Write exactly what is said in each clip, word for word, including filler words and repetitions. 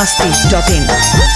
masti dot in.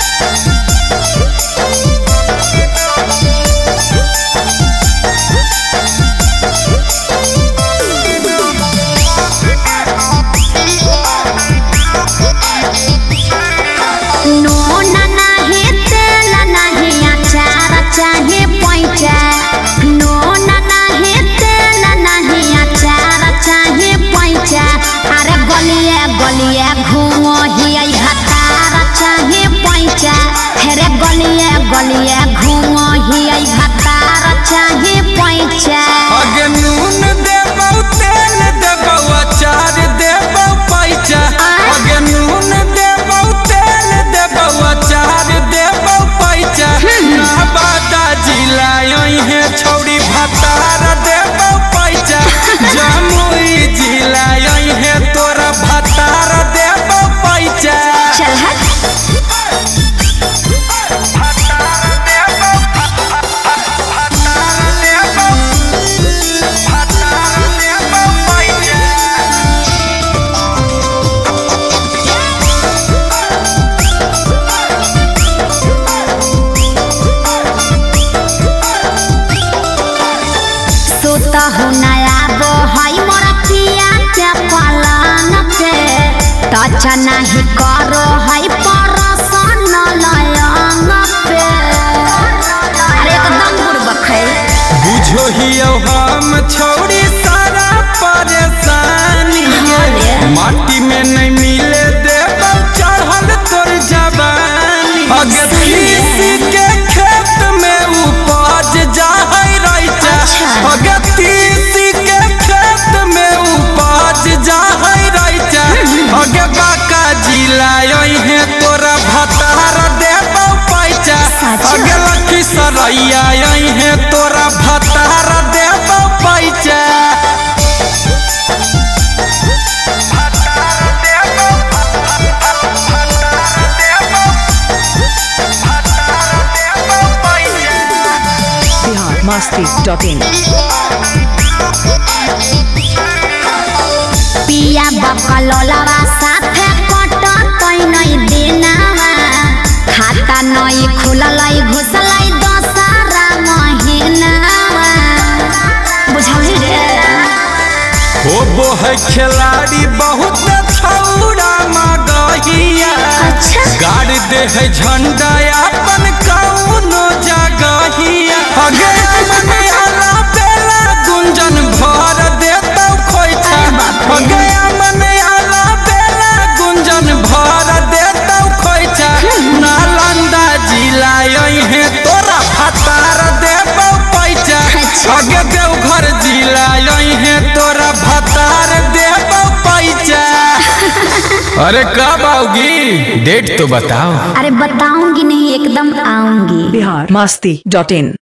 चाहे पैचा नो ना हे तेल नहीं अचार चाहे पैचा अरे गलिया गलिया घूमो हिया हतार चाहे पैचा हेरे गलिया गलिया घूमो हिया हतार चाहे पैचा अगे नून देबौ तेल देबौ अचार देबौ पैचा अगे नून देबौ तेल देबौ अचार देबौ पैचा ना बादा जिला है छौड़ी भतार देबौ पैचा जमुई जिला है तोरा भतार देबौ पैचा चल हट टच नहीं करो है परसन लयंग पे अरे एकदम बुड़बक है बुझो ही हम छोड़ी सारा परेशानी माटी में नहीं मिले देबौ चढ़ल तोर जवानी अगे तीसी के खेत में उपज जाहै रैचा अगे तीसी के खेत में उपज जाहै रैचा अगे बाका जिला है तोरा भतार देबौ पैचा अगे लखीसरैया है तोरा भतार देबौ पैचा Bihar masti dot in. पिया बकलोलवा साथे कटतै नहीं दिनवा खाता नहीं खुललै घुसलै दशहरा महीनावा बुझली रे होबो है खिलाड़ी बहुत छौड़ा मगहिया अच्छा गाड़ दे है झंडा अपन कौनो जगहिया अगे मने आला बेला गुंजन भर देतौ खोइछा अगे मने आला बेला गुंजन भर देतौ खोइछा नालंदा जिला है तोरा भतार देबौ पैचा अगे देवघर जिला है तोरा भतार देबौ पैचा अरे कब आओगी डेट तो बताओ अरे बताऊंगी नहीं एकदम आऊंगी Bihar masti dot in.